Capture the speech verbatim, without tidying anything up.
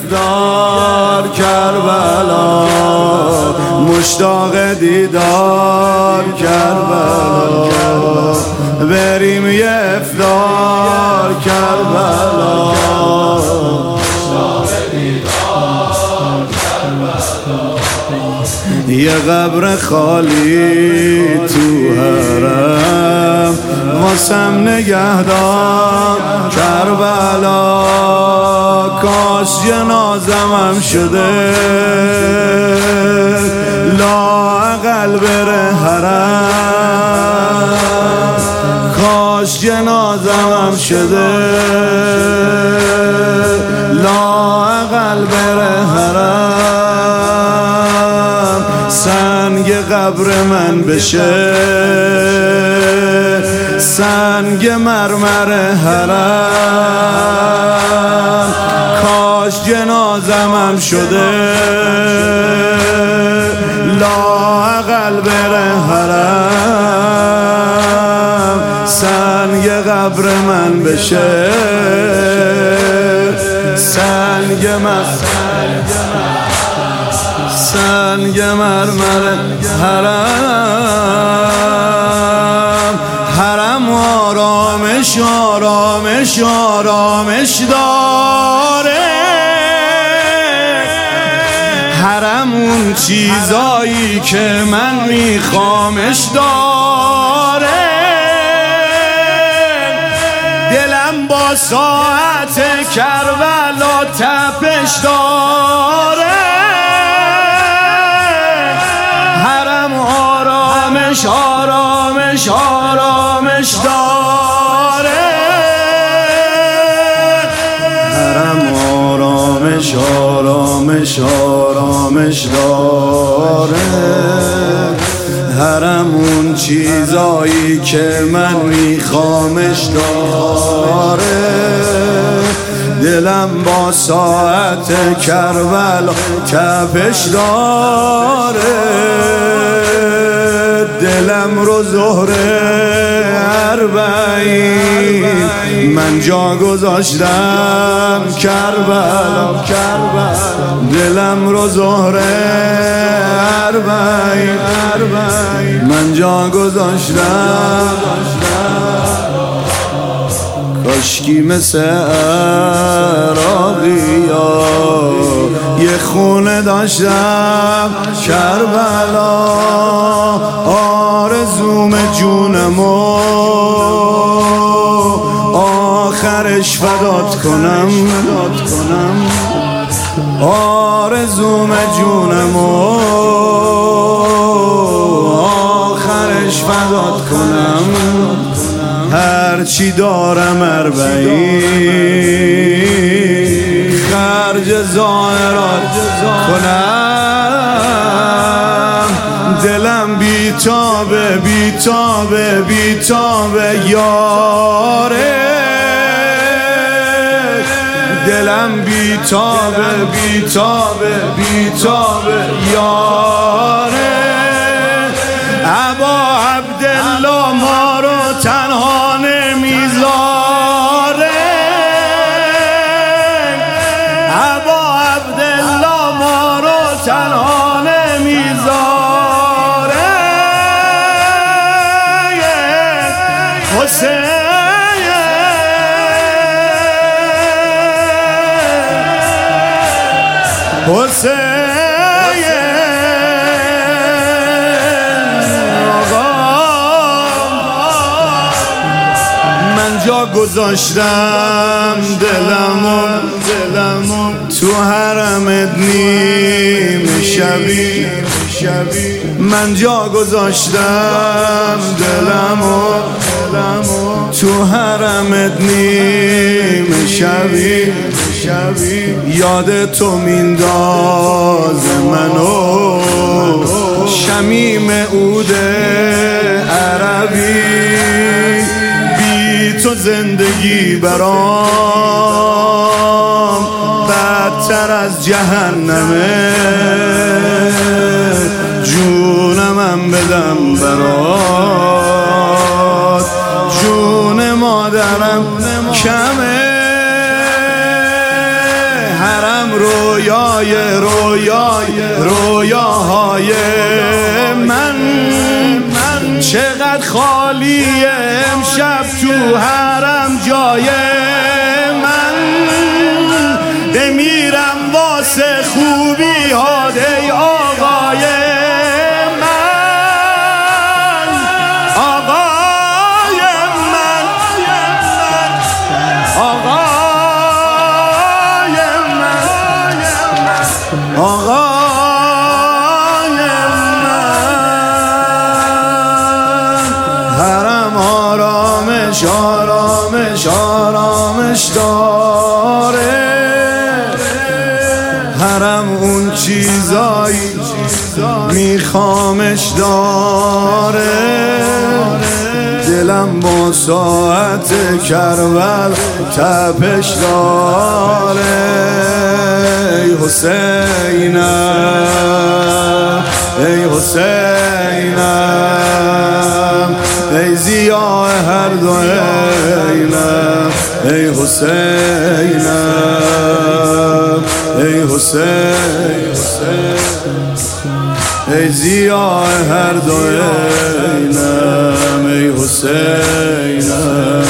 افطار کربلا، مشتاق دیدار کربلا، بریم یه افطار کربلا، یه قبر خالی تو حرم واسم نگهدار کربلا، کاش جنازمم شده لااقل بره حرم، کاش جنازمم شده لااقل بره حرم، سنگ قبر من بشه سنگ مرمر حرم، کاش جنازمم شده لااقل بره حرم، سنگ قبر من بشه سنگ مرمر سنگ مرمر حرم، حرم آرامش آرامش آرامش داره، حرم اون چیزایی که من میخوامش داره، دلم با ساعت کربلا تپش داره، حرم آرامش آرامش آرامش داره، حرم آرامش آرامش آرامش داره، حرم اون چیزایی که من میخوامش داره، دلم با ساعت کربلا تپش داره، دلم رو ظهر اربعین من جا گذاشتم کربلا، دلم رو ظهر اربعین من جا گذاشتم، کاشکی مثل عراقیا یه خونه داشتم کربلا، آرزوم جونمو آخرش فدات کنم، آرزوم جونمو آخرش فدات کنم، هرچی دارم اربعین خرج ظاهرات کنم، دلم بیتابه بیتابه بیتابه یاره، دلم بیتابه بیتابه بیتابه یاره، ابا عبدالله ما رو تنها نمیذاره، ابا عبدالله ما رو تنها نمیذاره، حسین حسین آقا، من جا گذاشتم دلمو دلمو تو حرمت نیم شبی، من جا گذاشتم دلمو تو حرمت نیم شبی، یاد تو مینداز منو شمیم عود عربی، بی تو زندگی برام بدتر از جهنمه، جونمم بدم برات، جون مادرم کمه، حرم رویای رویای رویاهای من من چقدر خالی امشب تو حرم جای من بمیرم واسه خوبی ها ای آقای من آقای من آقای من آقای من حرم آرامش آرامش آرامش داره حرم اون چیزایی میخوامش داره دلم با ساعت کربل تپش داره ای حسینم ای حسینم ای ضیاء هر دو عینم ای حسینم ای حسین ای ضیاء هر دو عینم ای حسینم